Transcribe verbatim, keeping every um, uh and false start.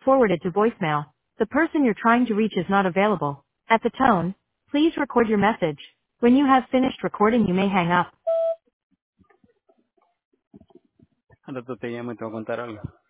forwarded to voicemail. The person you're trying to reach is not available. At the tone, please record your message. When you have finished recording, you may hang up. Al rato te llamo y te voy a contar algo.